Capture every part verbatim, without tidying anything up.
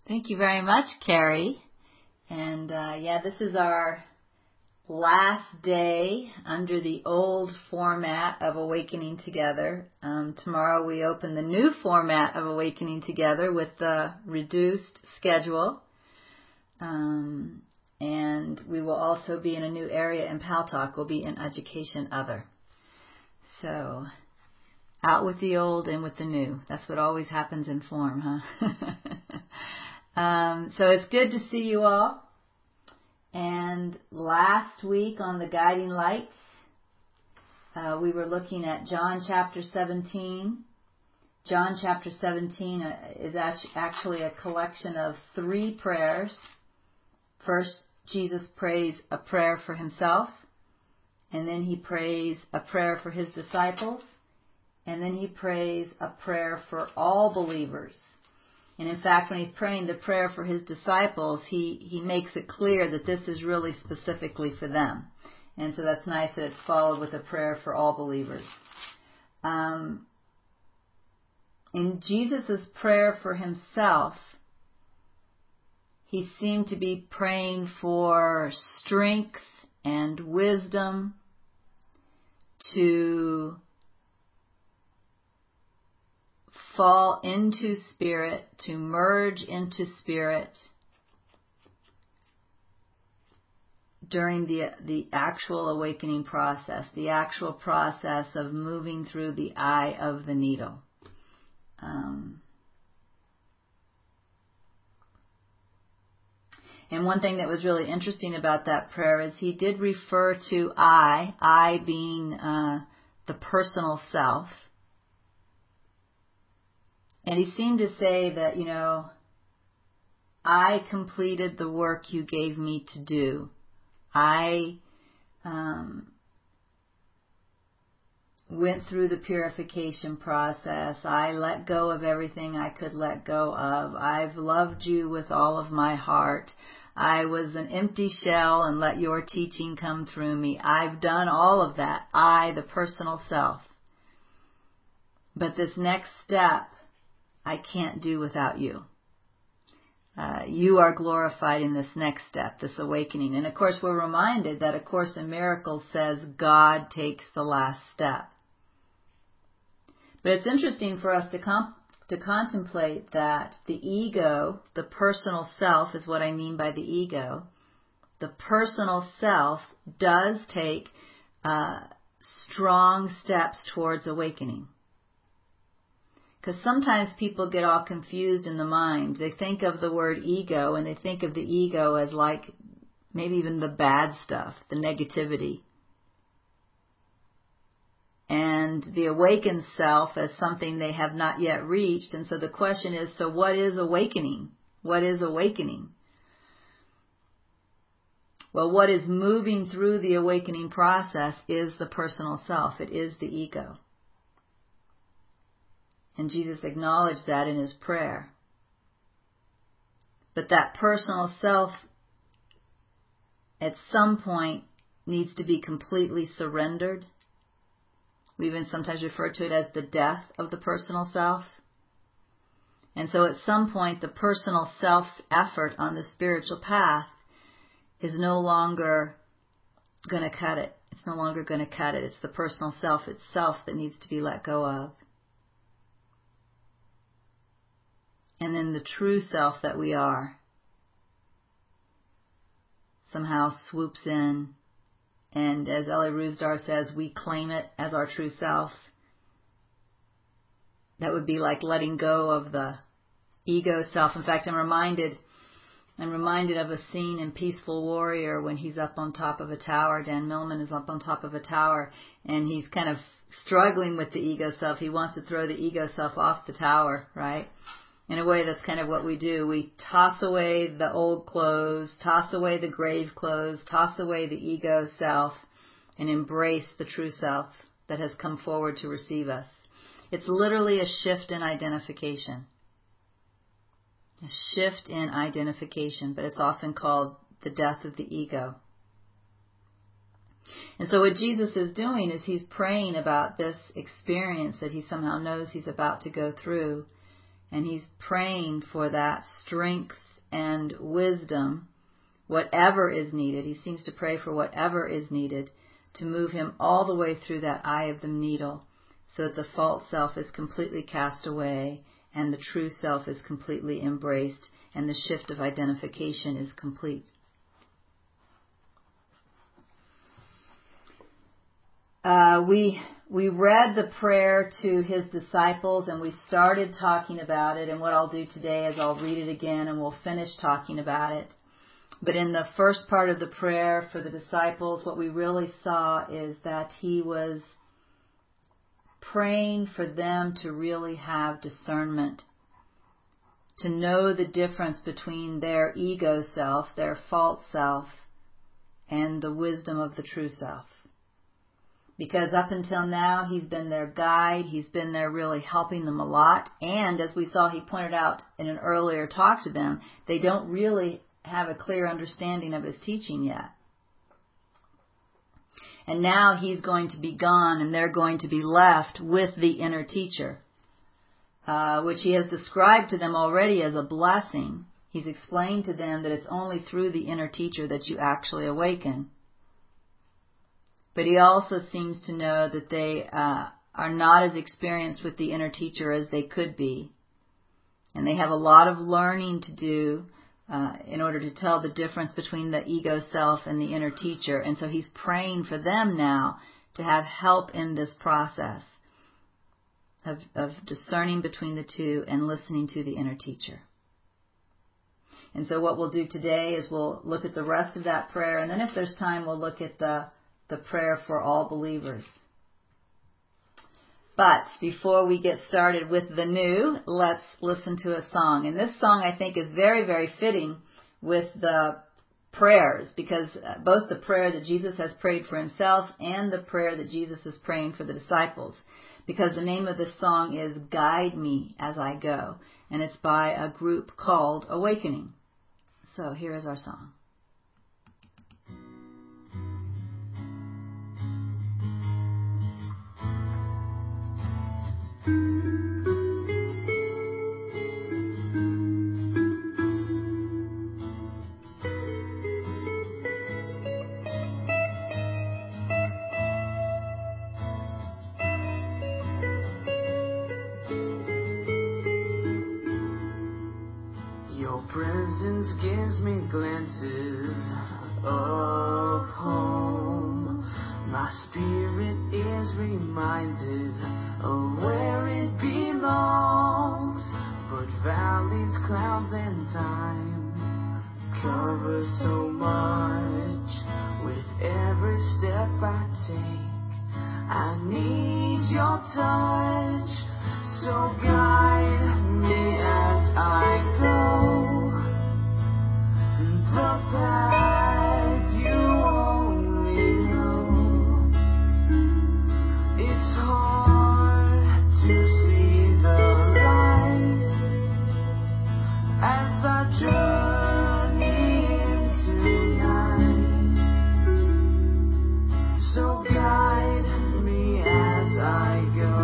Thank you very much, Carrie. And uh, yeah, this is our last day under the old format of Awakening Together. Um, tomorrow we open the new format of Awakening Together with the reduced schedule. Um, and we will also be in a new area in Paltalk. We'll be in Education Other. So out with the old and with the new. That's what always happens in form, huh? Um, so it's good to see you all. And last week on the Guiding Lights, uh, we were looking at John chapter seventeen. John chapter seventeen is actually a collection of three prayers. First, Jesus prays a prayer for himself, and then he prays a prayer for his disciples, and then he prays a prayer for all believers. And in fact, when he's praying the prayer for his disciples, he, he makes it clear that this is really specifically for them. And so that's nice that it's followed with a prayer for all believers. Um, in Jesus' prayer for himself, he seemed to be praying for strength and wisdom to fall into spirit, to merge into spirit during the the actual awakening process, the actual process of moving through the eye of the needle. Um, and one thing that was really interesting about that prayer is he did refer to I, I being uh, the personal self. And he seemed to say that, you know, I completed the work you gave me to do. I um, went through the purification process. I let go of everything I could let go of. I've loved you with all of my heart. I was an empty shell and let your teaching come through me. I've done all of that. I, the personal self. But this next step, I can't do without you. Uh, you are glorified in this next step, this awakening. And of course, we're reminded that A Course in Miracles says God takes the last step. But it's interesting for us to comp- to contemplate that the ego, the personal self is what I mean by the ego. The personal self does take uh, strong steps towards awakening. Because sometimes people get all confused in the mind. They think of the word ego and they think of the ego as like maybe even the bad stuff, the negativity. And the awakened self as something they have not yet reached. And so the question is, so what is awakening? What is awakening? Well, what is moving through the awakening process is the personal self. It is the ego. And Jesus acknowledged that in his prayer. But that personal self, at some point, needs to be completely surrendered. We even sometimes refer to it as the death of the personal self. And so at some point, the personal self's effort on the spiritual path is no longer going to cut it. It's no longer going to cut it. It's the personal self itself that needs to be let go of. And then the true self that we are somehow swoops in. And as Ellie Rusdar says, we claim it as our true self. That would be like letting go of the ego self. In fact, I'm reminded, I'm reminded of a scene in Peaceful Warrior when he's up on top of a tower. Dan Millman is up on top of a tower, and he's kind of struggling with the ego self. He wants to throw the ego self off the tower, right? In a way, that's kind of what we do. We toss away the old clothes, toss away the grave clothes, toss away the ego self, and embrace the true self that has come forward to receive us. It's literally a shift in identification. A shift in identification, but it's often called the death of the ego. And so what Jesus is doing is he's praying about this experience that he somehow knows he's about to go through. And he's praying for that strength and wisdom, whatever is needed. He seems to pray for whatever is needed to move him all the way through that eye of the needle, so that the false self is completely cast away and the true self is completely embraced and the shift of identification is complete. Uh, we we read the prayer to his disciples and we started talking about it, and what I'll do today is I'll read it again and we'll finish talking about it. But in the first part of the prayer for the disciples, what we really saw is that he was praying for them to really have discernment, to know the difference between their ego self, their false self, and the wisdom of the true self. Because up until now, he's been their guide, he's been there really helping them a lot, and as we saw, he pointed out in an earlier talk to them, they don't really have a clear understanding of his teaching yet. And now he's going to be gone and they're going to be left with the inner teacher, uh, which he has described to them already as a blessing. He's explained to them that it's only through the inner teacher that you actually awaken. But he also seems to know that they uh, are not as experienced with the inner teacher as they could be. And they have a lot of learning to do Uh, in order to tell the difference between the ego self and the inner teacher. And so he's praying for them now to have help in this process of, of discerning between the two and listening to the inner teacher. And so what we'll do today is we'll look at the rest of that prayer, and then if there's time, we'll look at the, the prayer for all believers. But before we get started with the new, let's listen to a song. And this song, I think, is very, very fitting with the prayers, because both the prayer that Jesus has prayed for himself and the prayer that Jesus is praying for the disciples. Because the name of this song is Guide Me As I Go, and it's by a group called Awakening. So here is our song. Presence gives me glimpses of home. My spirit is reminded of where it belongs. But valleys, clouds, and time cover so much. With every step I take, I need your touch. So guide me as I go. The path you only know. It's hard to see the light as I journey into night. So guide me as I go.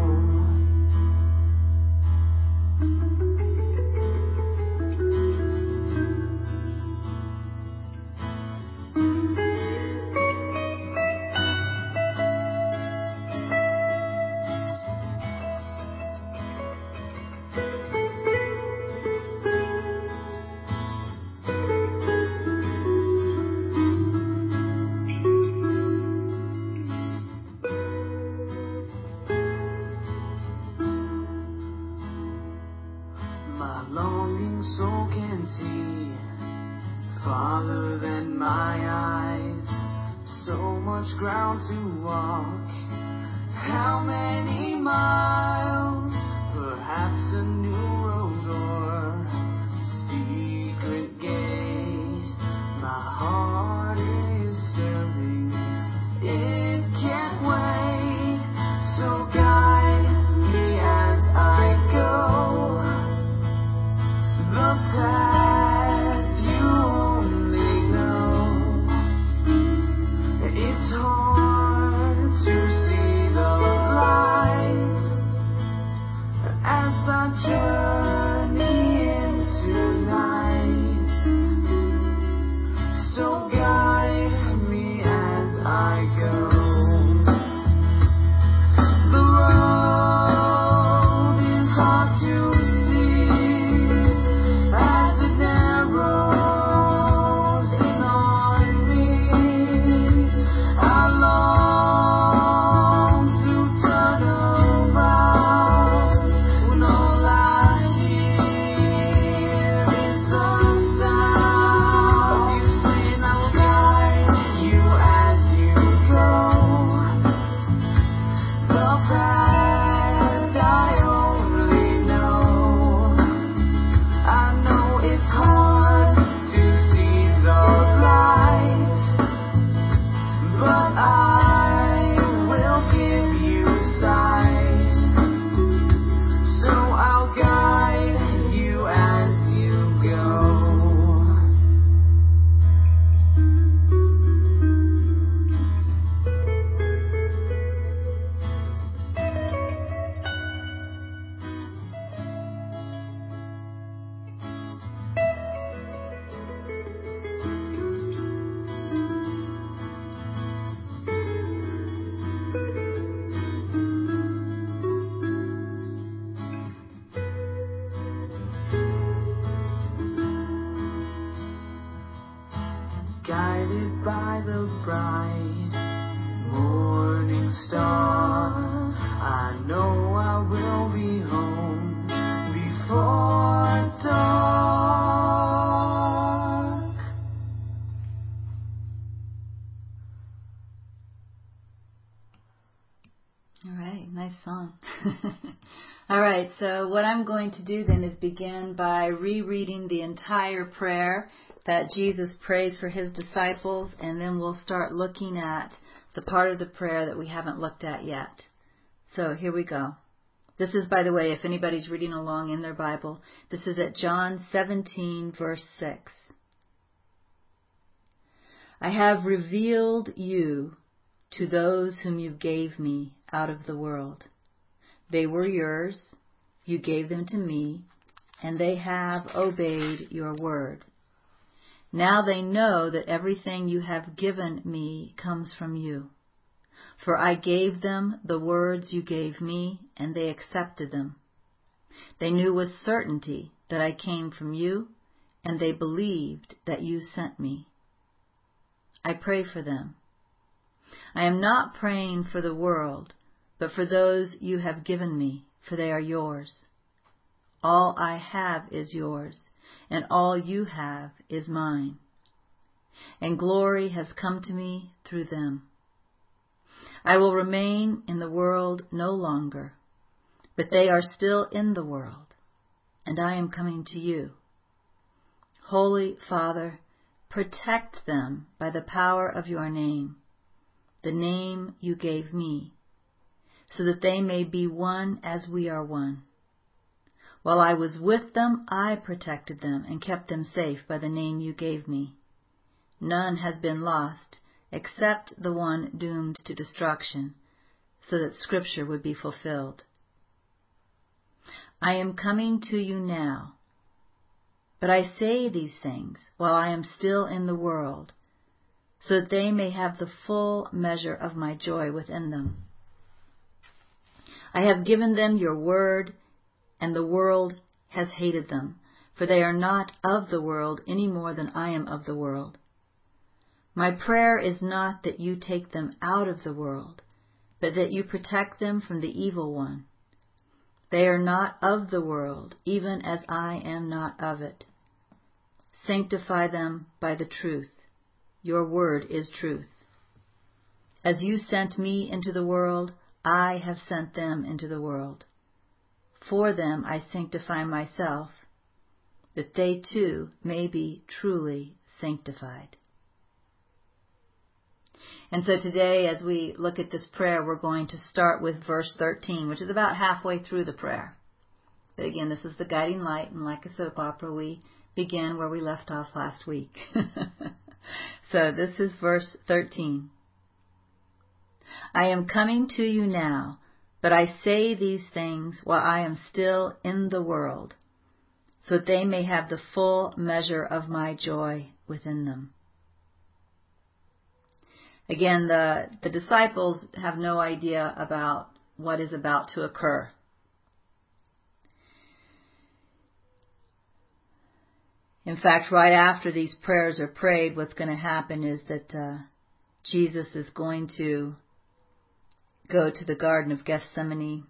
My longing soul can see farther than my eyes. So much ground to walk. How many miles? Perhaps a new road or secret gate. My heart is stirring. It can't wait. So guide me as I go. The path you only know. It's hard to see the light I journey into night. So guide me as I go. The road is hard to see as it narrows in on me. I long to turn around when all I hear is the sound of you saying, I'll guide you as you go. The path I only know. I know it's hard to see the light, but I will give you sight. So I'll guide you as you go. Guided by the bright morning star, I know I will be home before dark. All right, nice song. All right, so what I'm going to do then is begin by rereading the entire prayer that Jesus prays for his disciples, and then we'll start looking at the part of the prayer that we haven't looked at yet. So here we go. This is, by the way, if anybody's reading along in their Bible, this is at John seventeen, verse six. I have revealed you to those whom you gave me out of the world. They were yours, you gave them to me, and they have obeyed your word. Now they know that everything you have given me comes from you. For I gave them the words you gave me, and they accepted them. They knew with certainty that I came from you, and they believed that you sent me. I pray for them. I am not praying for the world, but for those you have given me, for they are yours. All I have is yours, and all you have is mine. And glory has come to me through them. I will remain in the world no longer, but they are still in the world, and I am coming to you. Holy Father, protect them by the power of your name, the name you gave me, so that they may be one as we are one. While I was with them, I protected them and kept them safe by the name you gave me. None has been lost except the one doomed to destruction, so that Scripture would be fulfilled. I am coming to you now, but I say these things while I am still in the world, so that they may have the full measure of my joy within them. I have given them your word, and the world has hated them, for they are not of the world any more than I am of the world. My prayer is not that you take them out of the world, but that you protect them from the evil one. They are not of the world, even as I am not of it. Sanctify them by the truth. Your word is truth. As you sent me into the world, I have sent them into the world. For them I sanctify myself, that they too may be truly sanctified. And so today, as we look at this prayer, we're going to start with verse thirteen, which is about halfway through the prayer. But again, this is the guiding light, and like a soap opera, we begin where we left off last week. So this is verse thirteen. I am coming to you now, But I say these things while I am still in the world, so that they may have the full measure of my joy within them. Again, the, the disciples have no idea about what is about to occur. In fact, right after these prayers are prayed, what's going to happen is that uh, Jesus is going to go to the Garden of Gethsemane,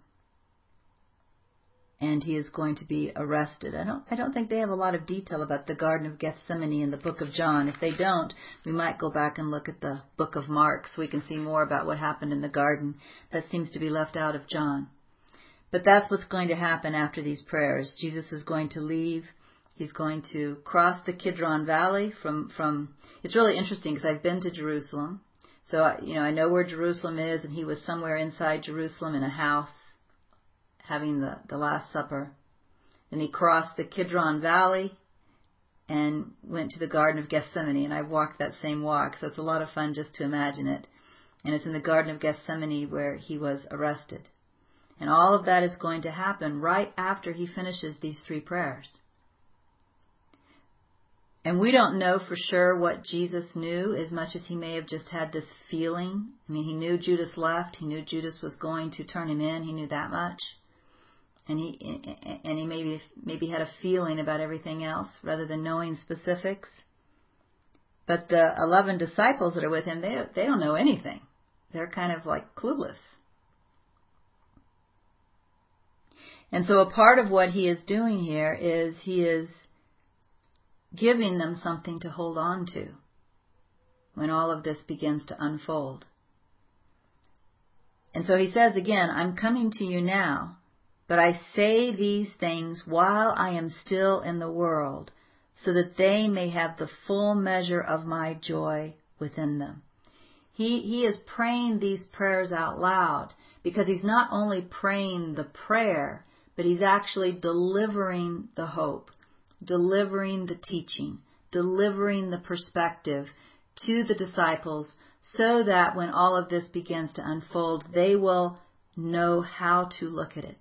and he is going to be arrested. I don't I don't think they have a lot of detail about the Garden of Gethsemane in the book of John. If they don't, we might go back and look at the book of Mark so we can see more about what happened in the garden. That seems to be left out of John. But that's what's going to happen after these prayers. Jesus is going to leave. He's going to cross the Kidron Valley from, from it's really interesting because I've been to Jerusalem. So, you know, I know where Jerusalem is, and he was somewhere inside Jerusalem in a house having the, the Last Supper. Then he crossed the Kidron Valley and went to the Garden of Gethsemane, and I walked that same walk, so it's a lot of fun just to imagine it. And it's in the Garden of Gethsemane where he was arrested. And all of that is going to happen right after he finishes these three prayers. And we don't know for sure what Jesus knew, as much as he may have just had this feeling. I mean, he knew Judas left. He knew Judas was going to turn him in. He knew that much. And he and he maybe maybe had a feeling about everything else rather than knowing specifics. But the eleven disciples that are with him, they don't, they don't know anything. They're kind of like clueless. And so a part of what he is doing here is he is giving them something to hold on to when all of this begins to unfold. And so he says again, I'm coming to you now, but I say these things while I am still in the world, so that they may have the full measure of my joy within them. He, he is praying these prayers out loud because he's not only praying the prayer, but he's actually delivering the hope, delivering the teaching, delivering the perspective to the disciples so that when all of this begins to unfold, they will know how to look at it.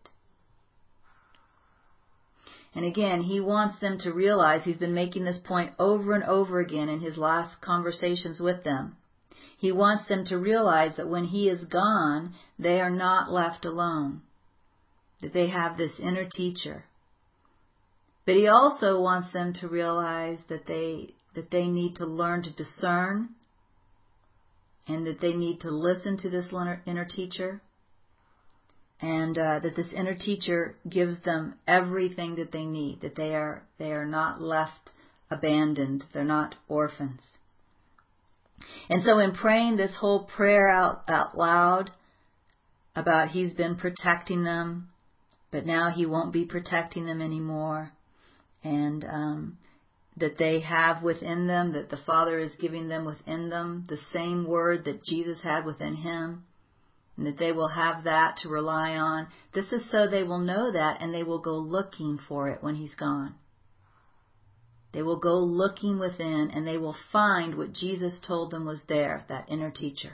And again, he wants them to realize, he's been making this point over and over again in his last conversations with them. He wants them to realize that when he is gone, they are not left alone, that they have this inner teacher. But he also wants them to realize that they that they need to learn to discern, and that they need to listen to this inner teacher, and uh, that this inner teacher gives them everything that they need, that they are they are not left abandoned, they're not orphans. And so in praying this whole prayer out, out loud about he's been protecting them, but now he won't be protecting them anymore, and um, that they have within them, that the Father is giving them within them the same word that Jesus had within him, and that they will have that to rely on. This is so they will know that, and they will go looking for it when he's gone. They will go looking within, and they will find what Jesus told them was there, that inner teacher.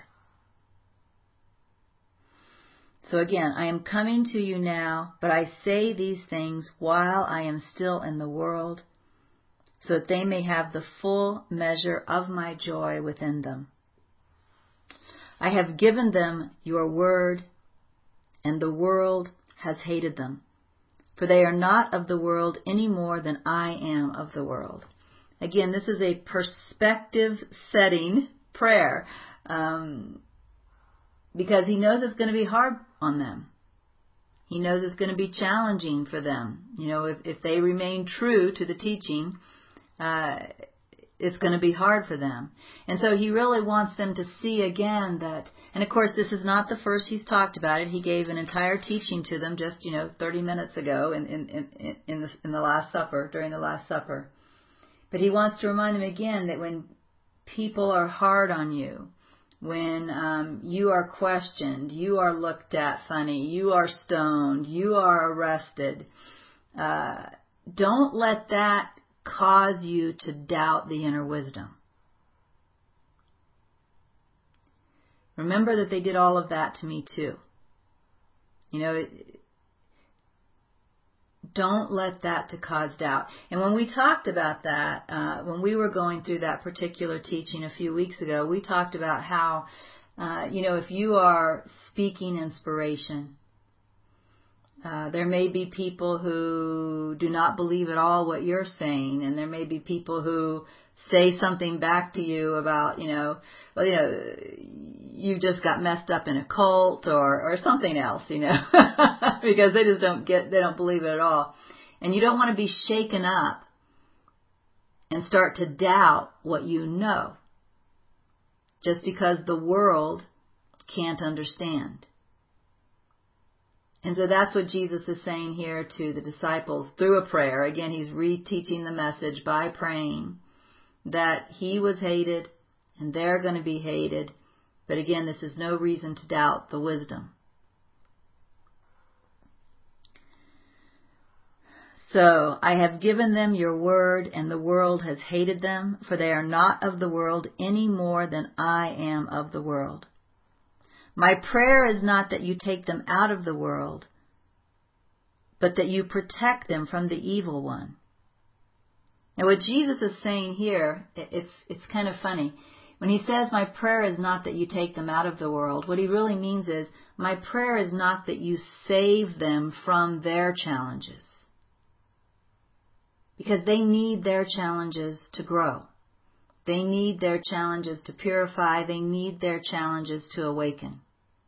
So again, I am coming to you now, but I say these things while I am still in the world, so that they may have the full measure of my joy within them. I have given them your word, and the world has hated them, for they are not of the world any more than I am of the world. Again, this is a perspective-setting prayer, um, because he knows it's going to be hard on them. He knows it's going to be challenging for them. You know, if, if they remain true to the teaching, uh, it's going to be hard for them. And so he really wants them to see again that, and of course this is not the first he's talked about it. He gave an entire teaching to them just, you know, thirty minutes ago in, in, in, in, the, in the Last Supper, during the Last Supper. But he wants to remind them again that when people are hard on you, when um, you are questioned, you are looked at funny, you are stoned, you are arrested, uh, don't let that cause you to doubt the inner wisdom. Remember that they did all of that to me too. You know, it, don't let that to cause doubt. And when we talked about that, uh, when we were going through that particular teaching a few weeks ago, we talked about how, uh, you know, if you are speaking inspiration, uh, there may be people who do not believe at all what you're saying, and there may be people who say something back to you about, you know, well, you know, you just got messed up in a cult or, or something else, you know, because they just don't get, they don't believe it at all. And you don't want to be shaken up and start to doubt what you know just because the world can't understand. And so that's what Jesus is saying here to the disciples through a prayer. Again, he's reteaching the message by praying that he was hated and they're going to be hated. But again, this is no reason to doubt the wisdom. So, I have given them your word, and the world has hated them, for they are not of the world any more than I am of the world. My prayer is not that you take them out of the world, but that you protect them from the evil one. Now, what Jesus is saying here, it's it's kind of funny. When he says, my prayer is not that you take them out of the world, what he really means is, my prayer is not that you save them from their challenges. Because they need their challenges to grow. They need their challenges to purify. They need their challenges to awaken.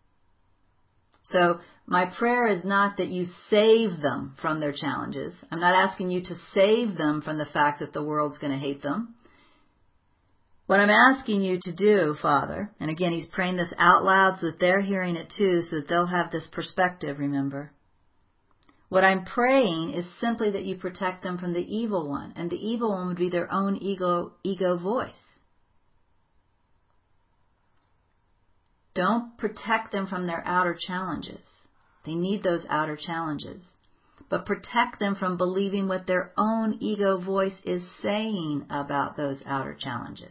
So, my prayer is not that you save them from their challenges. I'm not asking you to save them from the fact that the world's going to hate them. What I'm asking you to do, Father, and again, he's praying this out loud so that they're hearing it too, so that they'll have this perspective, remember. What I'm praying is simply that you protect them from the evil one, and the evil one would be their own ego, ego voice. Don't protect them from their outer challenges. They need those outer challenges. But protect them from believing what their own ego voice is saying about those outer challenges.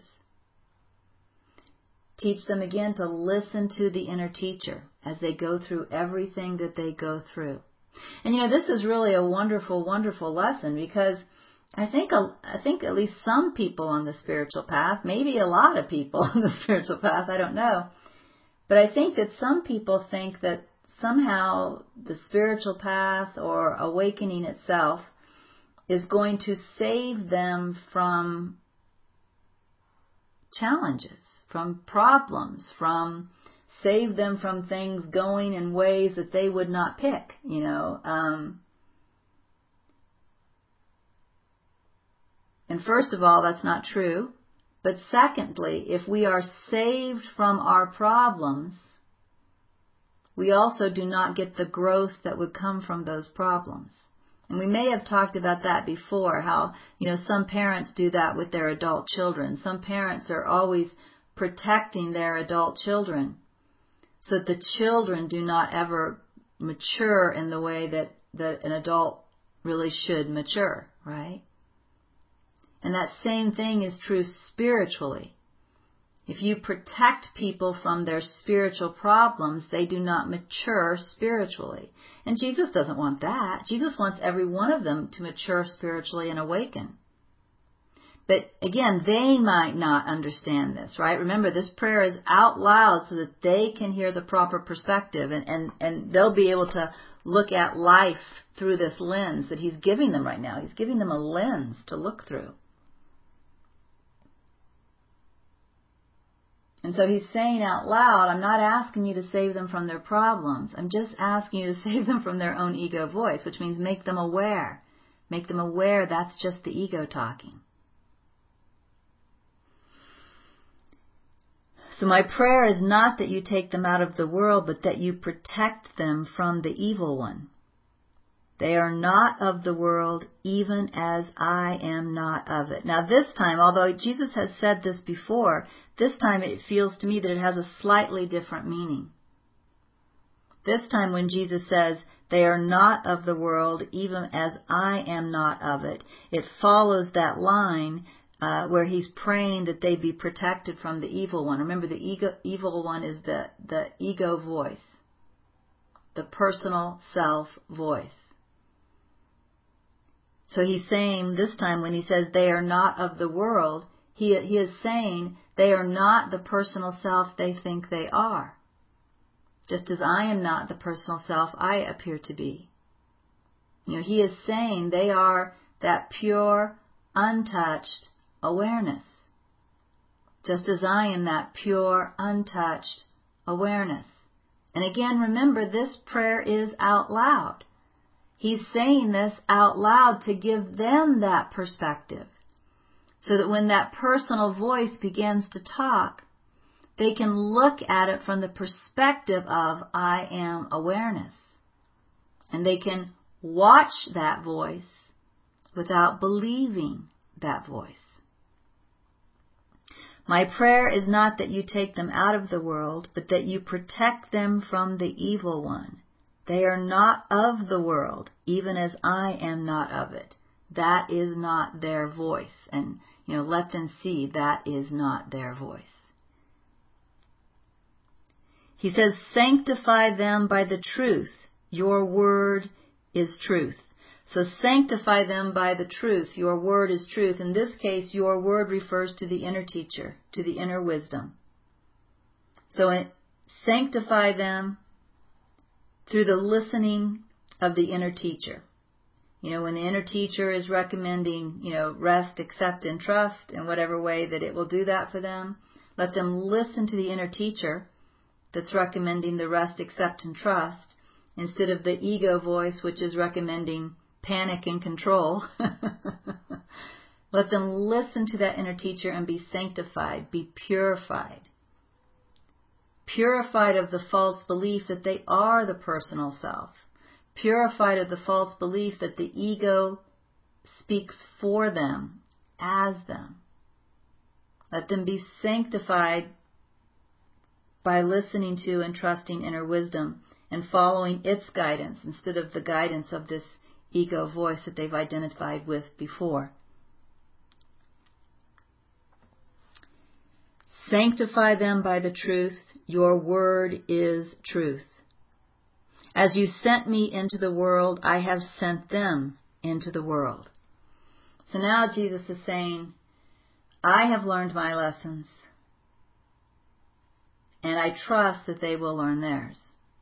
Teach them again to listen to the inner teacher as they go through everything that they go through. And you know, this is really a wonderful, wonderful lesson, because I think I think at least some people on the spiritual path, maybe a lot of people on the spiritual path, I don't know, but I think that some people think that somehow the spiritual path or awakening itself is going to save them from challenges, from problems, from save them from things going in ways that they would not pick, you know. Um, and first of all, that's not true. But secondly, if we are saved from our problems, we also do not get the growth that would come from those problems. And we may have talked about that before, how, you know, some parents do that with their adult children. Some parents are always protecting their adult children so that the children do not ever mature in the way that, that an adult really should mature, right? And that same thing is true spiritually. If you protect people from their spiritual problems, they do not mature spiritually. And Jesus doesn't want that. Jesus wants every one of them to mature spiritually and awaken. But again, they might not understand this, right? Remember, this prayer is out loud so that they can hear the proper perspective, and, and, and they'll be able to look at life through this lens that he's giving them right now. He's giving them a lens to look through. And so he's saying out loud, I'm not asking you to save them from their problems. I'm just asking you to save them from their own ego voice, which means make them aware. Make them aware that's just the ego talking. So my prayer is not that you take them out of the world, but that you protect them from the evil one. They are not of the world, even as I am not of it. Now this time, although Jesus has said this before, this time it feels to me that it has a slightly different meaning. This time when Jesus says, they are not of the world, even as I am not of it, it follows that line uh, where he's praying that they be protected from the evil one. Remember, the ego, evil one is the, the ego voice. the personal self voice. So he's saying this time when he says they are not of the world, he, he is saying they are not the personal self they think they are. Just as I am not the personal self I appear to be. You know, he is saying they are that pure, untouched awareness. Just as I am that pure, untouched awareness. And again, remember, this prayer is out loud. He's saying this out loud to give them that perspective. So that when that personal voice begins to talk, they can look at it from the perspective of I am awareness. And they can watch that voice without believing that voice. My prayer is not that you take them out of the world, but that you protect them from the evil one. They are not of the world, even as I am not of it. That is not their voice. And, you know, let them see that is not their voice. He says, sanctify them by the truth. Your word is truth. So sanctify them by the truth. Your word is truth. In this case, your word refers to the inner teacher, to the inner wisdom. So sanctify them through the listening of the inner teacher. You know, when the inner teacher is recommending, you know, rest, accept, and trust in whatever way that it will do that for them, let them listen to the inner teacher that's recommending the rest, accept, and trust instead of the ego voice, which is recommending panic and control. Let them listen to that inner teacher and be sanctified, be purified. Purified of the false belief that they are the personal self. Purified of the false belief that the ego speaks for them, as them. Let them be sanctified by listening to and trusting inner wisdom and following its guidance instead of the guidance of this ego voice that they've identified with before. Sanctify them by the truth. Your word is truth. As you sent me into the world, I have sent them into the world. So now Jesus is saying, I have learned my lessons, and I trust that they will learn theirs.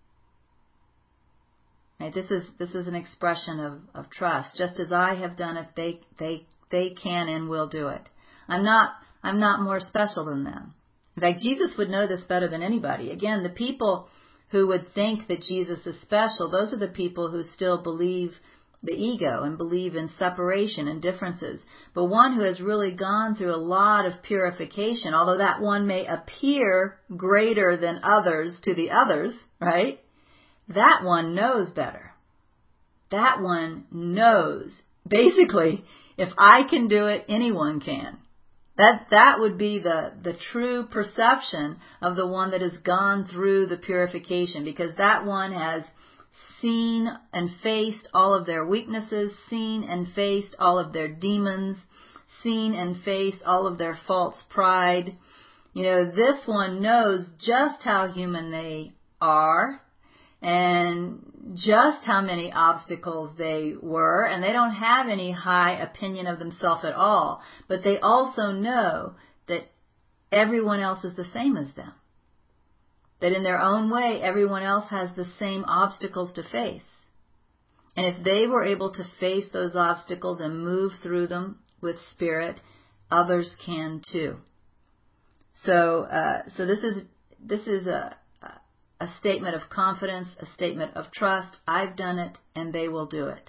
Right? This is this is an expression of, of trust. Just as I have done it, they they they can and will do it. I'm not I'm not more special than them. In fact, Jesus would know this better than anybody. Again, the people who would think that Jesus is special, those are the people who still believe the ego and believe in separation and differences. But one who has really gone through a lot of purification, although that one may appear greater than others to the others, right? That one knows better. That one knows. Basically, if I can do it, anyone can. That that would be the, the true perception of the one that has gone through the purification, because that one has seen and faced all of their weaknesses, seen and faced all of their demons, seen and faced all of their false pride. You know, this one knows just how human they are and just how many obstacles they were, and they don't have any high opinion of themselves at all. But they also know that everyone else is the same as them. That in their own way, everyone else has the same obstacles to face. And if they were able to face those obstacles and move through them with spirit, others can too. So, uh, so this is this is a a statement of confidence, a statement of trust. I've done it, and they will do it.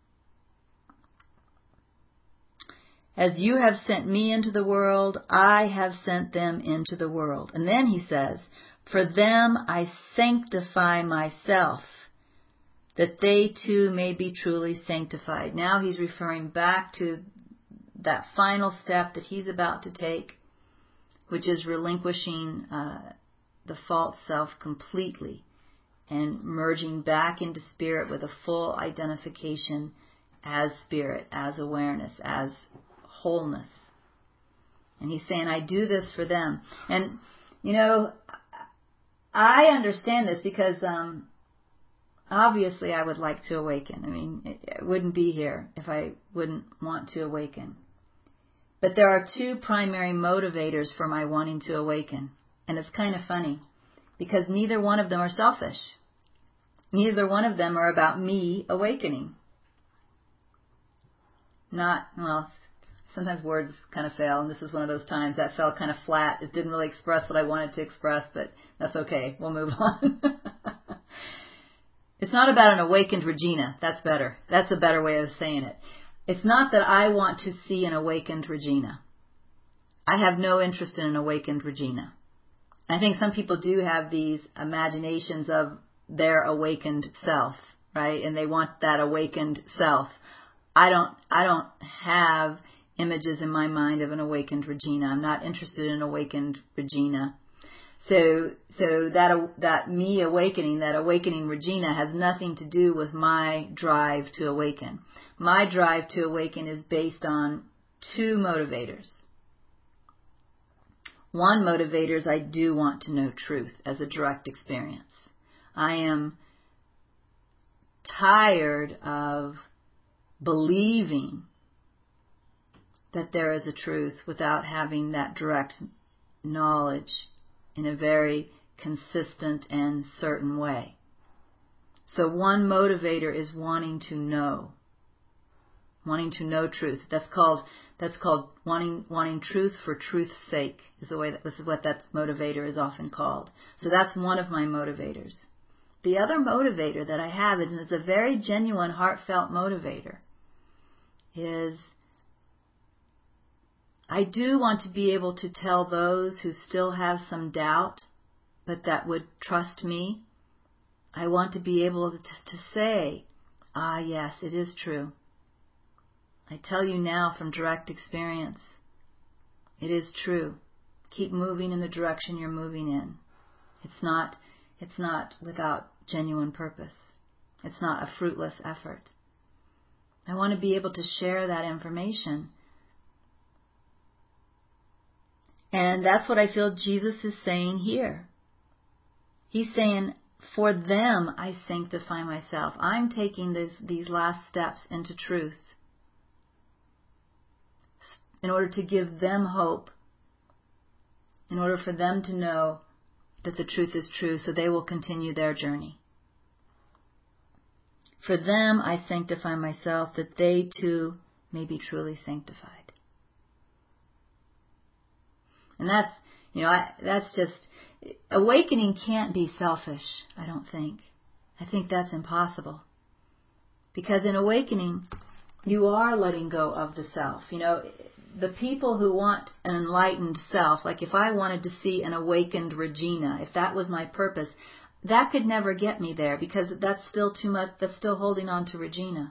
As you have sent me into the world, I have sent them into the world. And then he says, for them I sanctify myself, that they too may be truly sanctified. Now he's referring back to that final step that he's about to take, which is relinquishing uh, the false self completely and merging back into spirit with a full identification as spirit, as awareness, as wholeness. And he's saying, I do this for them. And, you know, I understand this because um, obviously I would like to awaken. I mean, I wouldn't be here if I wouldn't want to awaken. But there are two primary motivators for my wanting to awaken. And it's kind of funny because neither one of them are selfish. Neither one of them are about me awakening. Not, well, sometimes words kind of fail, and this is one of those times that fell kind of flat. It didn't really express what I wanted to express, but that's okay. We'll move on. It's not about an awakened Regina. That's better. That's a better way of saying it. It's not that I want to see an awakened Regina. I have no interest in an awakened Regina. I think some people do have these imaginations of their awakened self, right? And they want that awakened self. I don't, I don't have images in my mind of an awakened Regina. I'm not interested in an awakened Regina. So, so that, that me awakening, that awakening Regina has nothing to do with my drive to awaken. My drive to awaken is based on two motivators. One motivator is I do want to know truth as a direct experience. I am tired of believing that there is a truth without having that direct knowledge in a very consistent and certain way. So one motivator is wanting to know. Wanting to know truth. That's called that's called wanting wanting truth for truth's sake is the way that this is what that motivator is often called. So that's one of my motivators. The other motivator that I have, and it's a very genuine, heartfelt motivator, is I do want to be able to tell those who still have some doubt, but that would trust me. I want to be able to, to say, ah, yes, it is true. I tell you now from direct experience, it is true. Keep moving in the direction you're moving in. It's not, it's not without genuine purpose. It's not a fruitless effort. I want to be able to share that information. And that's what I feel Jesus is saying here. He's saying, for them I sanctify myself. I'm taking this, these last steps into truth in order to give them hope, in order for them to know that the truth is true, so they will continue their journey. For them I sanctify myself, that they too may be truly sanctified. And that's, you know, I, that's just, awakening can't be selfish, I don't think. I think that's impossible. Because in awakening, you are letting go of the self. You know, the people who want an enlightened self, like if I wanted to see an awakened Regina, if that was my purpose, that could never get me there because that's still too much, that's still holding on to Regina.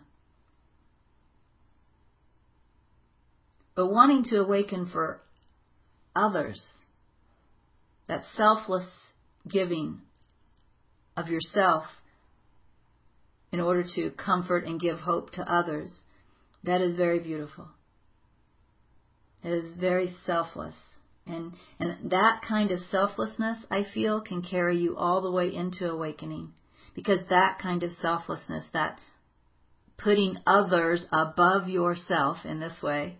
But wanting to awaken for others, that selfless giving of yourself in order to comfort and give hope to others, that is very beautiful. It is very selfless. And, and that kind of selflessness, I feel, can carry you all the way into awakening. Because that kind of selflessness, that putting others above yourself in this way,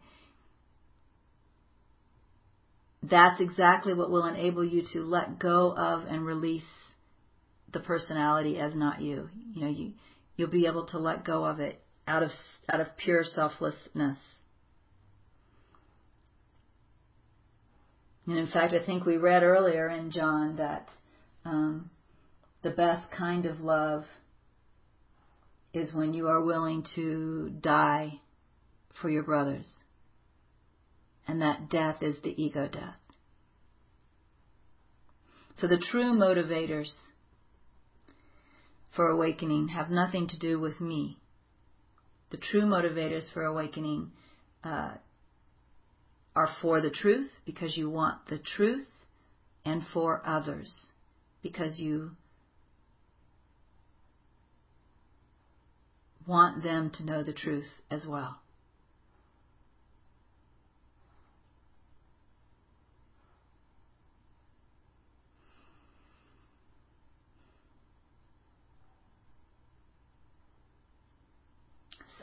that's exactly what will enable you to let go of and release the personality as not you. You know, you, you'll be able to let go of it out of, out of pure selflessness. And in fact, I think we read earlier in John that um, the best kind of love is when you are willing to die for your brothers. And that death is the ego death. So the true motivators for awakening have nothing to do with me. The true motivators for awakening uh, are for the truth, because you want the truth, and for others, because you want them to know the truth as well.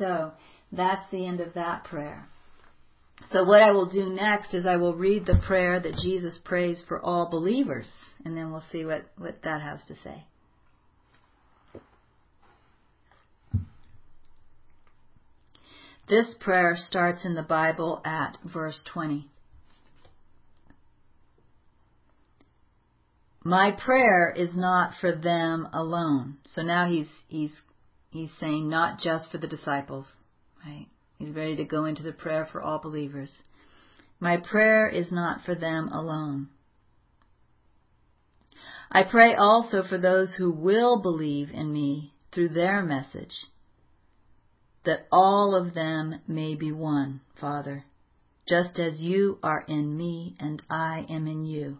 So that's the end of that prayer. So what I will do next is I will read the prayer that Jesus prays for all believers, and then we'll see what, what that has to say. This prayer starts in the Bible at verse twenty. My prayer is not for them alone. So now he's he's he's saying not just for the disciples, right? He's ready to go into the prayer for all believers. My prayer is not for them alone. I pray also for those who will believe in me through their message, that all of them may be one, Father, just as you are in me and I am in you.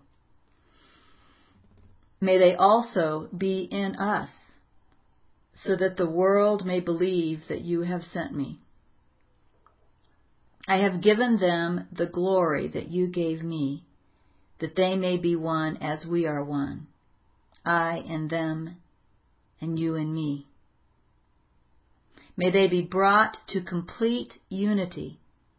May they also be in us, so that the world may believe that you have sent me. I have given them the glory that you gave me, that they may be one as we are one, I and them, and you and me. May they be brought to complete unity,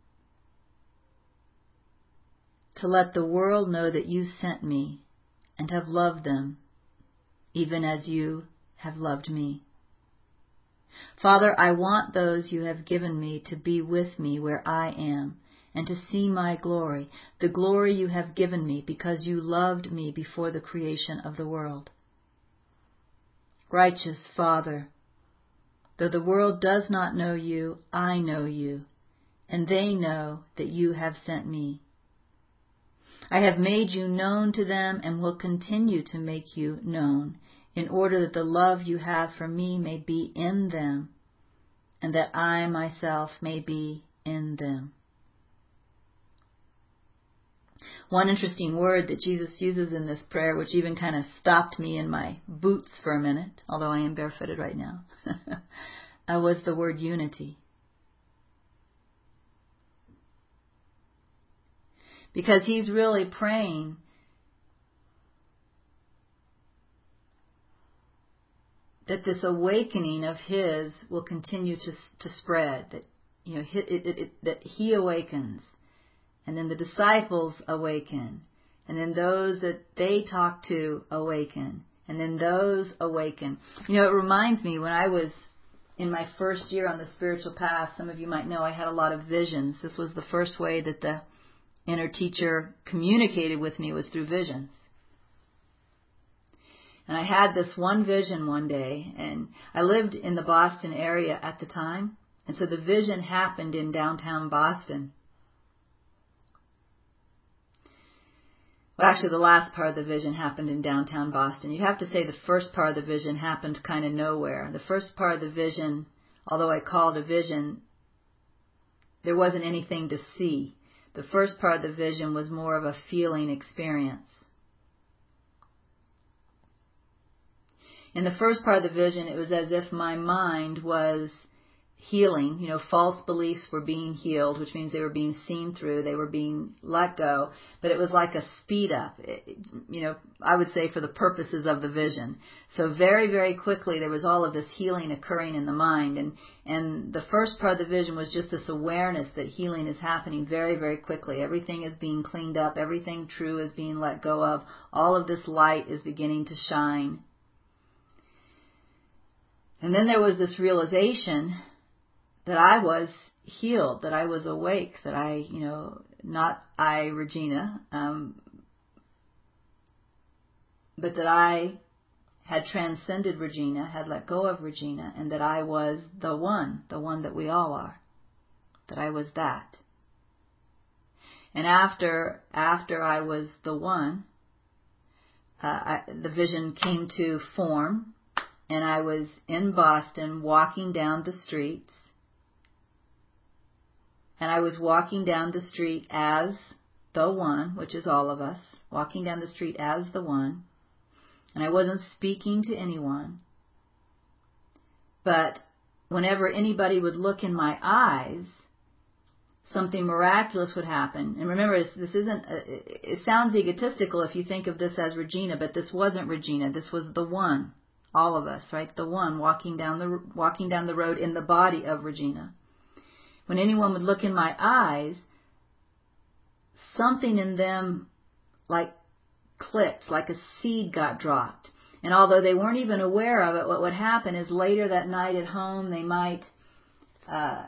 to let the world know that you sent me and have loved them, even as you have loved me. Father, I want those you have given me to be with me where I am, and to see my glory, the glory you have given me because you loved me before the creation of the world. Righteous Father, though the world does not know you, I know you, and they know that you have sent me. I have made you known to them and will continue to make you known, in order that the love you have for me may be in them, and that I myself may be in them. One interesting word that Jesus uses in this prayer, which even kind of stopped me in my boots for a minute, although I am barefooted right now, uh, was the word unity. Because he's really praying that this awakening of his will continue to to spread, that you know it, it, it, that he awakens, and then the disciples awaken, and then those that they talk to awaken, and then those awaken. You know, it reminds me when I was in my first year on the spiritual path, some of you might know I had a lot of visions. This was the first way that the inner teacher communicated with me, was through visions. And I had this one vision one day, and I lived in the Boston area at the time, and so the vision happened in downtown Boston. Well, actually, the last part of the vision happened in downtown Boston. You'd have to say the first part of the vision happened kind of nowhere. The first part of the vision, although I called a vision, there wasn't anything to see. The first part of the vision was more of a feeling experience. In the first part of the vision, it was as if my mind was healing. You know, false beliefs were being healed, which means they were being seen through, they were being let go. But it was like a speed up, it, you know, I would say for the purposes of the vision. So very, very quickly there was all of this healing occurring in the mind. And, and the first part of the vision was just this awareness that healing is happening very, very quickly. Everything is being cleaned up. Everything true is being let go of. All of this light is beginning to shine. And then there was this realization that I was healed, that I was awake, that I, you know, not I, Regina, um, but that I had transcended Regina, had let go of Regina, and that I was the one, the one that we all are, that I was that. And after, after I was the one, uh, I, the vision came to form. And I was in Boston walking down the streets. And I was walking down the street as the one, which is all of us, walking down the street as the one. And I wasn't speaking to anyone. But whenever anybody would look in my eyes, something miraculous would happen. And remember, this isn't, it sounds egotistical if you think of this as Regina, but this wasn't Regina. This was the one. all of us, right? The one walking down the walking down the road in the body of Regina. When anyone would look in my eyes, something in them like clicked, like a seed got dropped. And although they weren't even aware of it, what would happen is later that night at home, they might uh,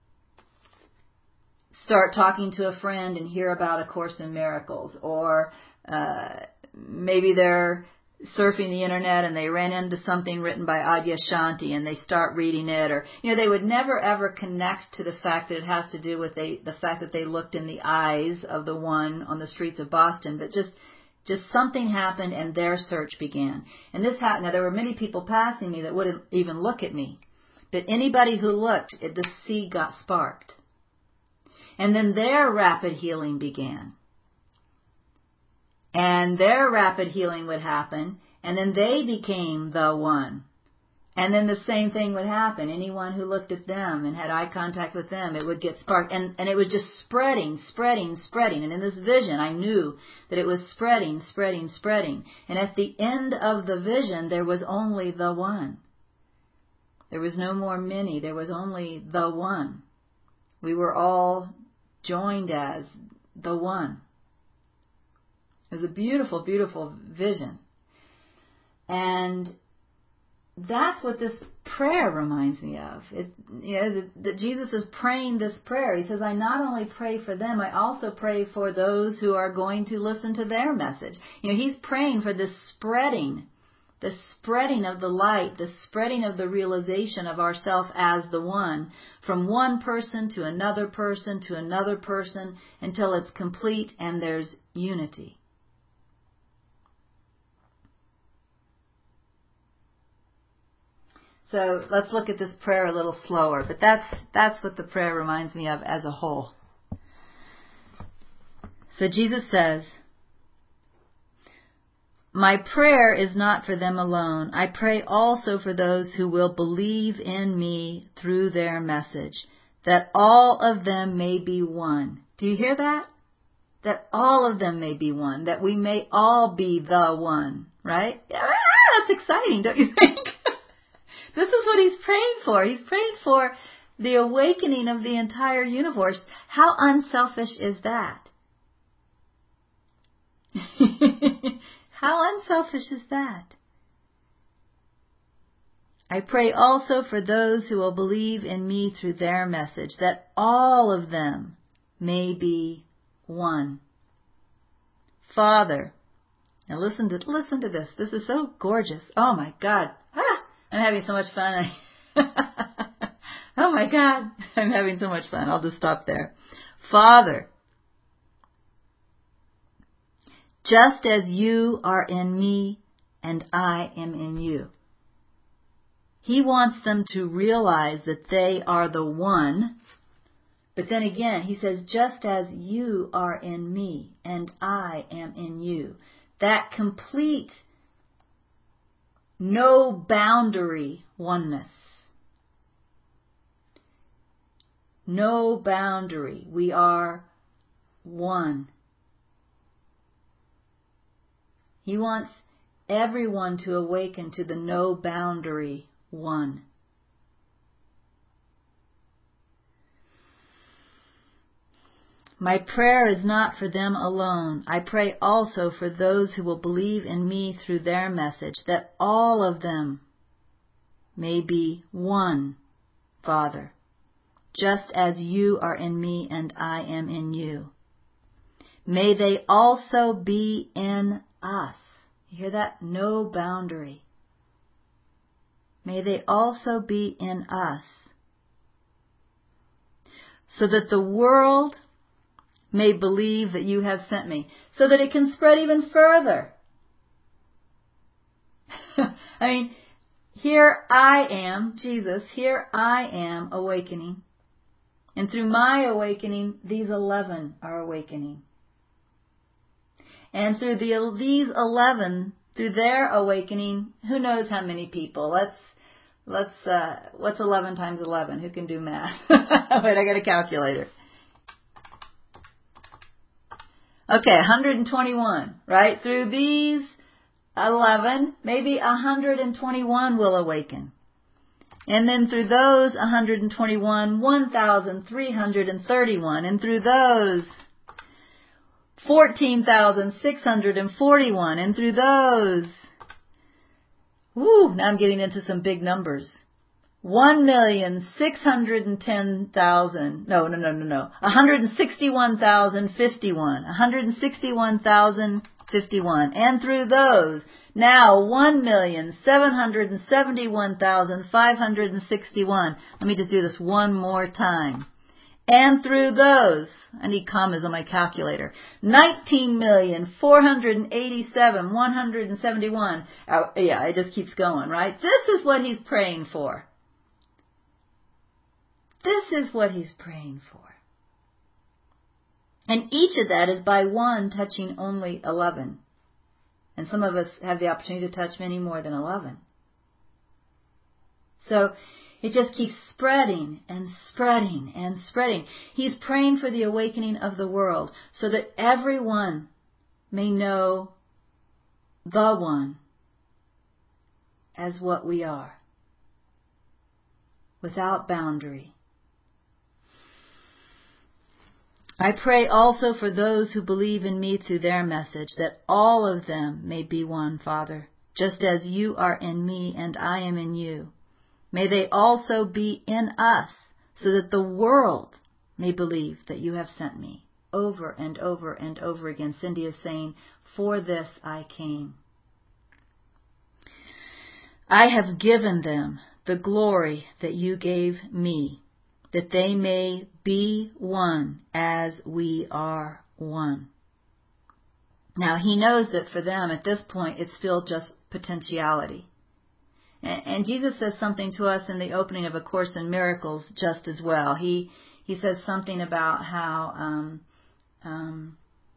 start talking to a friend and hear about A Course in Miracles, or uh, maybe they're surfing the internet and they ran into something written by Adyashanti and they start reading it, or you know, they would never ever connect to the fact that it has to do with they, the fact that they looked in the eyes of the one on the streets of Boston, but just just something happened and their search began. And this happened. Now there were many people passing me that wouldn't even look at me, but anybody who looked, it, the seed got sparked, and then their rapid healing began. And their rapid healing would happen, and then they became the one. And then the same thing would happen. Anyone who looked at them and had eye contact with them, it would get sparked. And, and it was just spreading, spreading, spreading. And in this vision, I knew that it was spreading, spreading, spreading. And at the end of the vision, there was only the one. There was no more many. There was only the one. We were all joined as the one. It was a beautiful, beautiful vision. And that's what this prayer reminds me of. It, you know, that, that Jesus is praying this prayer. He says, I not only pray for them, I also pray for those who are going to listen to their message. You know, he's praying for this spreading, the spreading of the light, the spreading of the realization of ourself as the one, from one person to another person to another person, until it's complete and there's unity. So let's look at this prayer a little slower. But that's that's what the prayer reminds me of as a whole. So Jesus says, my prayer is not for them alone. I pray also for those who will believe in me through their message, that all of them may be one. Do you hear that? That all of them may be one. That we may all be the one. Right? Ah, that's exciting, don't you think? This is what he's praying for. He's praying for the awakening of the entire universe. How unselfish is that? How unselfish is that? I pray also for those who will believe in me through their message, that all of them may be one. Father, now listen to listen to this. This is so gorgeous. Oh my God. Ah! I'm having so much fun. Oh my God, I'm having so much fun. I'll just stop there. Father, just as you are in me and I am in you. He wants them to realize that they are the one. But then again, he says, just as you are in me and I am in you. That complete, no boundary oneness. No boundary. We are one. He wants everyone to awaken to the no boundary one. My prayer is not for them alone. I pray also for those who will believe in me through their message, that all of them may be one, Father, just as you are in me and I am in you. May they also be in us. You hear that? No boundary. May they also be in us, so that the world may believe that you have sent me, so that it can spread even further. I mean, here I am, Jesus, here I am awakening. And through my awakening, these eleven are awakening. And through the, these eleven, through their awakening, who knows how many people? Let's, let's, uh, what's eleven times eleven? Who can do math? Wait, I got a calculator. Okay, one hundred twenty-one, right? Through these eleven, maybe one hundred twenty-one will awaken. And then through those one hundred twenty-one, one thousand three hundred thirty-one. And through those, fourteen thousand six hundred forty-one. And through those, whoo, now I'm getting into some big numbers. one million six hundred ten thousand. No, no, no, no, no. one hundred sixty-one thousand fifty-one. one hundred sixty-one thousand fifty-one. And through those, now one million seven hundred seventy-one thousand five hundred sixty-one. Let me just do this one more time. And through those, I need commas on my calculator, nineteen million four hundred eighty-seven thousand one hundred seventy-one. Oh, yeah, it just keeps going, right? This is what he's praying for. This is what he's praying for. And each of that is by one touching only eleven. And some of us have the opportunity to touch many more than eleven. So it just keeps spreading and spreading and spreading. He's praying for the awakening of the world so that everyone may know the one as what we are, without boundary. I pray also for those who believe in me through their message, that all of them may be one, Father, just as you are in me and I am in you. May they also be in us, so that the world may believe that you have sent me. Over and over and over again, Cindy is saying, for this I came. I have given them the glory that you gave me, that they may be one as we are one. Now, he knows that for them at this point, it's still just potentiality. And Jesus says something to us in the opening of A Course in Miracles just as well. He he says something about how um, um,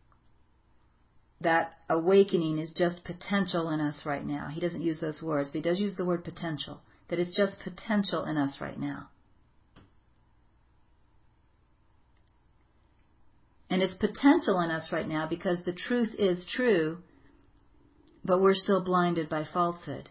that awakening is just potential in us right now. He doesn't use those words, but he does use the word potential, that it's just potential in us right now. And it's potential in us right now because the truth is true, but we're still blinded by falsehood.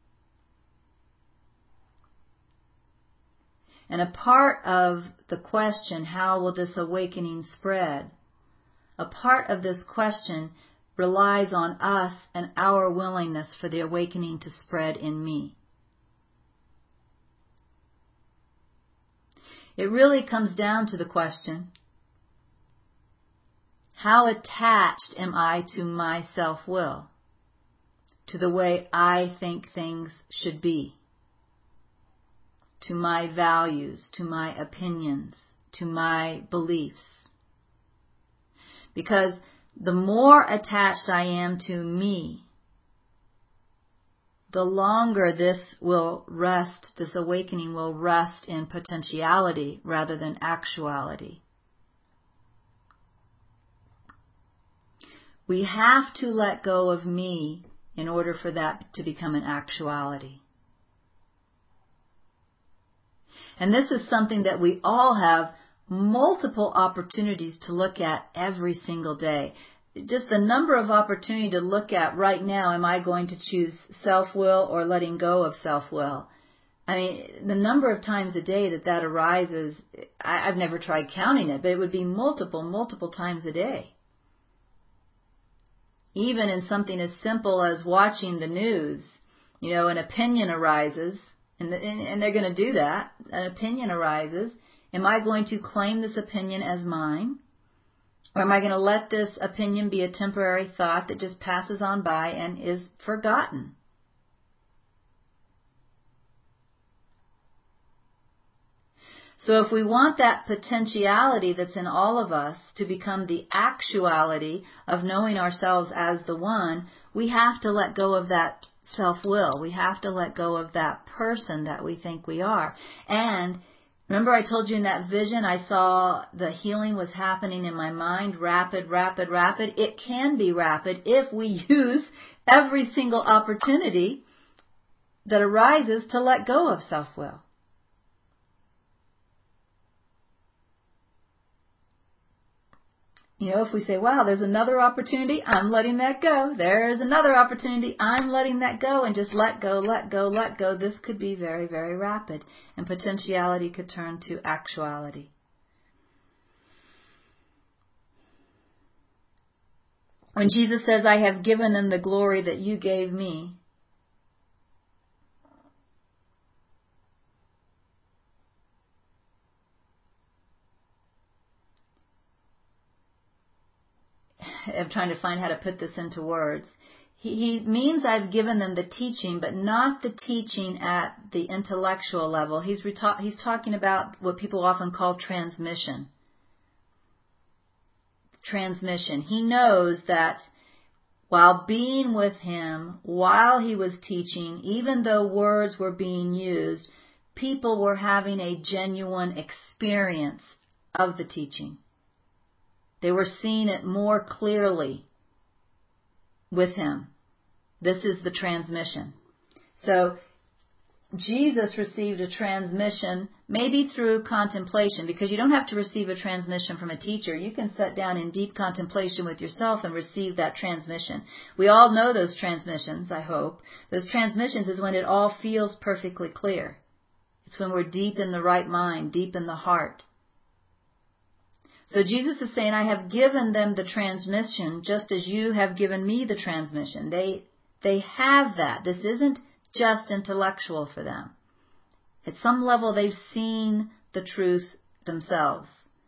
And a part of the question, how will this awakening spread? A part of this question relies on us and our willingness for the awakening to spread in me. It really comes down to the question, how attached am I to my self-will, to the way I think things should be, to my values, to my opinions, to my beliefs? Because the more attached I am to me, the longer this will rest, this awakening will rest in potentiality rather than actuality. We have to let go of me in order for that to become an actuality. And this is something that we all have multiple opportunities to look at every single day. Just the number of opportunity to look at right now, am I going to choose self-will or letting go of self-will? I mean, the number of times a day that that arises, I, I've never tried counting it, but it would be multiple, multiple times a day. Even in something as simple as watching the news, you know, an opinion arises, and, the, and, and they're going to do that. An opinion arises. Am I going to claim this opinion as mine? Or am I going to let this opinion be a temporary thought that just passes on by and is forgotten? So if we want that potentiality that's in all of us to become the actuality of knowing ourselves as the one, we have to let go of that self-will. We have to let go of that person that we think we are. And remember I told you in that vision I saw the healing was happening in my mind, rapid, rapid, rapid. It can be rapid if we use every single opportunity that arises to let go of self-will. You know, if we say, wow, there's another opportunity, I'm letting that go. There's another opportunity, I'm letting that go, and just let go, let go, let go. This could be very, very rapid, and potentiality could turn to actuality. When Jesus says, I have given them the glory that you gave me, I'm trying to find how to put this into words. He, he means I've given them the teaching, but not the teaching at the intellectual level. He's, reta- he's talking about what people often call transmission. Transmission. He knows that while being with him, while he was teaching, even though words were being used, people were having a genuine experience of the teaching. They were seeing it more clearly with him. This is the transmission. So Jesus received a transmission maybe through contemplation, because you don't have to receive a transmission from a teacher. You can sit down in deep contemplation with yourself and receive that transmission. We all know those transmissions, I hope. Those transmissions is when it all feels perfectly clear. It's when we're deep in the right mind, deep in the heart. So Jesus is saying, I have given them the transmission just as you have given me the transmission. They they have that. This isn't just intellectual for them. At some level, they've seen the truth themselves.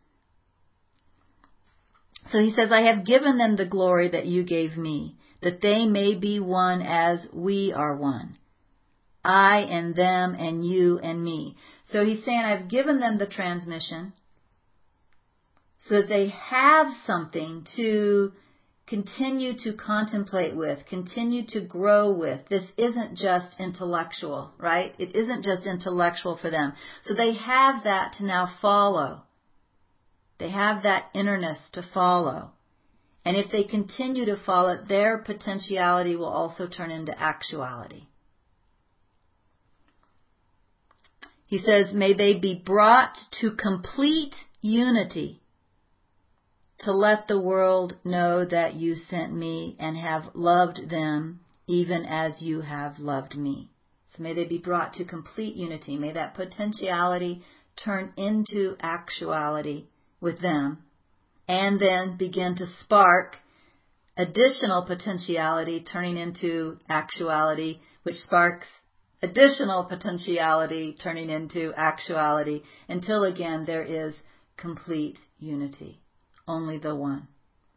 So he says, I have given them the glory that you gave me, that they may be one as we are one. I and them and you and me. So he's saying, I've given them the transmission so that they have something to continue to contemplate with, continue to grow with. This isn't just intellectual, right? It isn't just intellectual for them. So they have that to now follow. They have that innerness to follow. And if they continue to follow it, their potentiality will also turn into actuality. He says, may they be brought to complete unity, to let the world know that you sent me and have loved them even as you have loved me. So may they be brought to complete unity. May that potentiality turn into actuality with them, and then begin to spark additional potentiality turning into actuality, which sparks additional potentiality turning into actuality, until again there is complete unity. Only the one.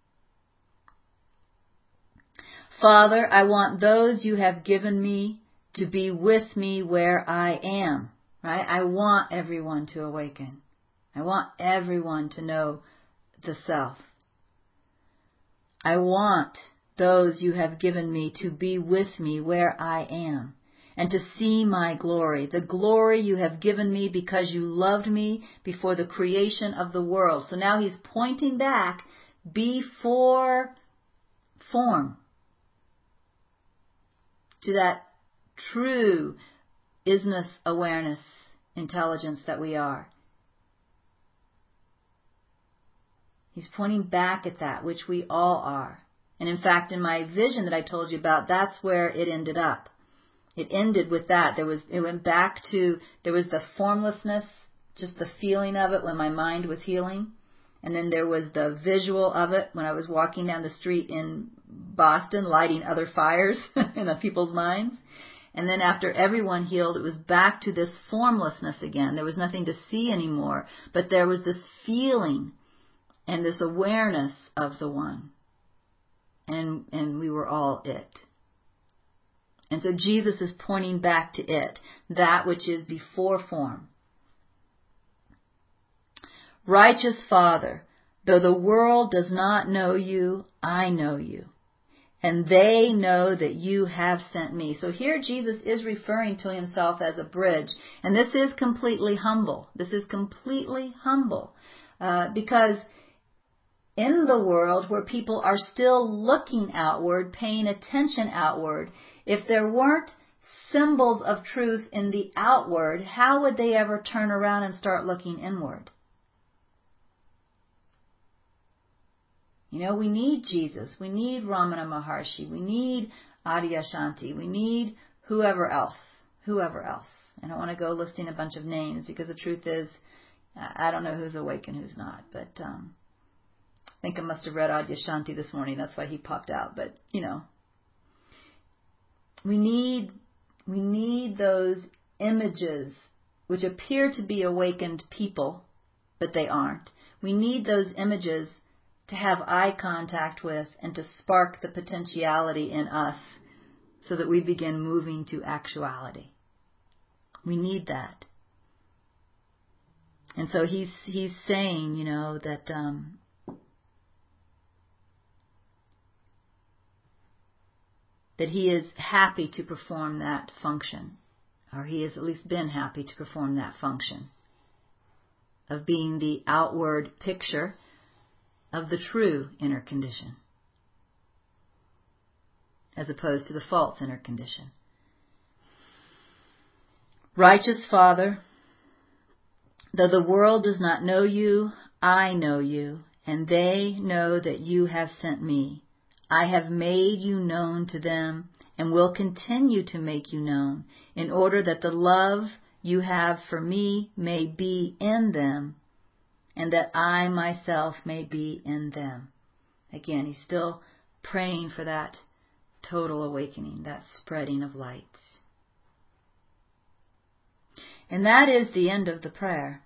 Father, I want those you have given me to be with me where I am. Right? I want everyone to awaken. I want everyone to know the self. I want those you have given me to be with me where I am, and to see my glory, the glory you have given me because you loved me before the creation of the world. So now he's pointing back before form to that true isness, awareness, intelligence that we are. He's pointing back at that, which we all are. And in fact, in my vision that I told you about, that's where it ended up. It ended with that. There was, it went back to, there was the formlessness, just the feeling of it when my mind was healing. And then there was the visual of it when I was walking down the street in Boston, lighting other fires in the people's minds. And then after everyone healed, it was back to this formlessness again. There was nothing to see anymore, but there was this feeling and this awareness of the one. And, and we were all it. And so Jesus is pointing back to it, that which is before form. Righteous Father, though the world does not know you, I know you. And they know that you have sent me. So here Jesus is referring to himself as a bridge. And this is completely humble. This is completely humble. Uh, because in the world where people are still looking outward, paying attention outward, if there weren't symbols of truth in the outward, how would they ever turn around and start looking inward? You know, we need Jesus. We need Ramana Maharshi. We need Adyashanti. We need whoever else. Whoever else. And I want to go listing a bunch of names because the truth is, I don't know who's awake and who's not. But um, I think I must have read Adyashanti this morning. That's why he popped out. But, you know, we need, we need those images which appear to be awakened people, but they aren't. We need those images to have eye contact with and to spark the potentiality in us so that we begin moving to actuality. We need that. And so he's he's saying, you know, that um, that he is happy to perform that function, or he has at least been happy to perform that function of being the outward picture of the true inner condition, as opposed to the false inner condition. Righteous Father, though the world does not know you, I know you, and they know that you have sent me. I have made you known to them and will continue to make you known, in order that the love you have for me may be in them, and that I myself may be in them. Again, he's still praying for that total awakening, that spreading of light. And that is the end of the prayer.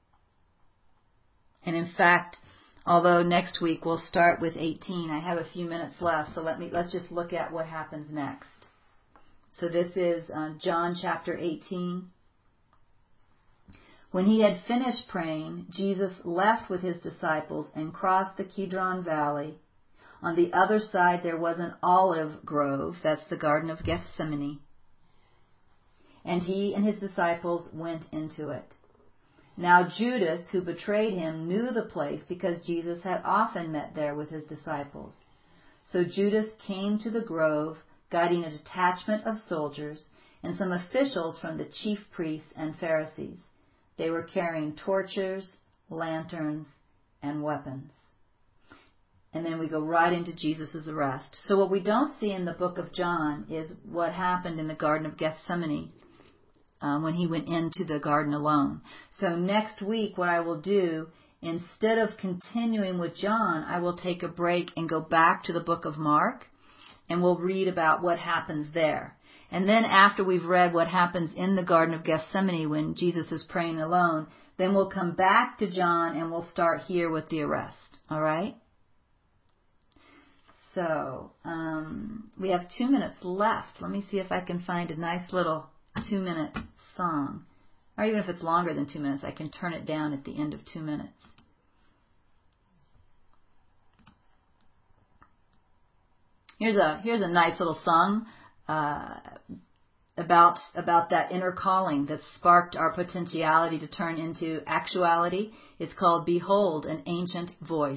And in fact, although next week we'll start with eighteen, I have a few minutes left, so let me let's just look at what happens next. So this is uh, John chapter eighteen. When he had finished praying, Jesus left with his disciples and crossed the Kidron Valley. On the other side there was an olive grove, that's the Garden of Gethsemane. And he and his disciples went into it. Now Judas, who betrayed him, knew the place because Jesus had often met there with his disciples. So Judas came to the grove, guiding a detachment of soldiers and some officials from the chief priests and Pharisees. They were carrying torches, lanterns, and weapons. And then we go right into Jesus' arrest. So what we don't see in the book of John is what happened in the Garden of Gethsemane uh, when he went into the garden alone. So next week what I will do, instead of continuing with John, I will take a break and go back to the book of Mark, and we'll read about what happens there. And then after we've read what happens in the Garden of Gethsemane when Jesus is praying alone, then we'll come back to John and we'll start here with the arrest. All right? So, um, we have two minutes left. Let me see if I can find a nice little two-minute song. Or even if it's longer than two minutes, I can turn it down at the end of two minutes. Here's a here's a nice little song uh, about about that inner calling that sparked our potentiality to turn into actuality. It's called "Behold, an Ancient Voice."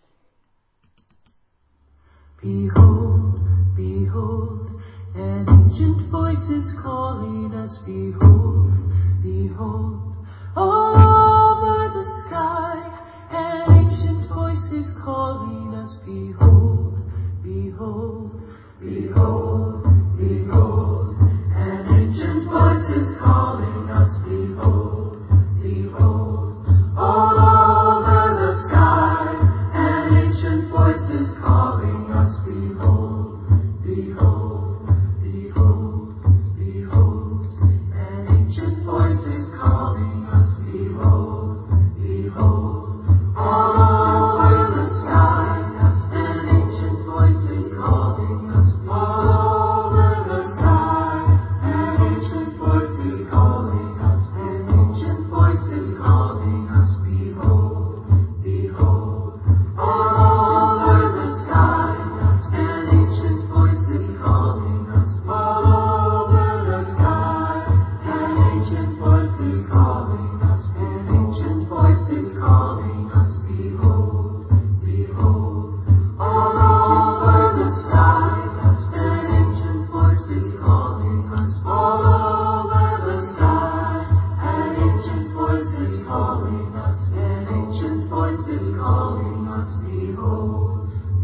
Behold, behold, an ancient voice is calling us. Behold, behold, all over the sky, an ancient voice is calling us. Behold, behold, behold, behold, an ancient voice is calling us. Behold, behold, all over the sky, an ancient voice is calling us. Behold, behold, behold, behold, an ancient voice is calling us. Behold, behold, all over the sky, an ancient voice is calling us. All over the sky, an ancient voice is calling us. An ancient voice is calling us. Behold, behold, all over the sky, an ancient voice is calling us. All over the sky, an ancient voice is calling us. An ancient voice is calling us. Behold, behold, all over the sky, an ancient voice is calling us. All over the sky, an ancient voice is calling us. An ancient voice is calling us. Behold,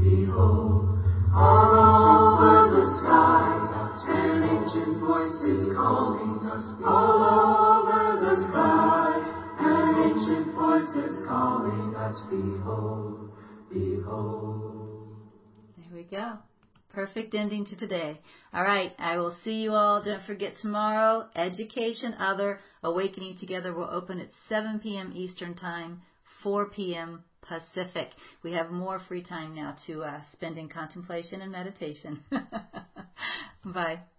behold, all over the sky, an ancient voice is calling us. All over the sky, an ancient voice is calling us. Behold, behold. There we go. Perfect ending to today. All right, I will see you all. Don't forget tomorrow, Education Other, Awakening Together will open at seven p.m. Eastern Time, four p.m. Pacific. We have more free time now to uh, spend in contemplation and meditation. Bye.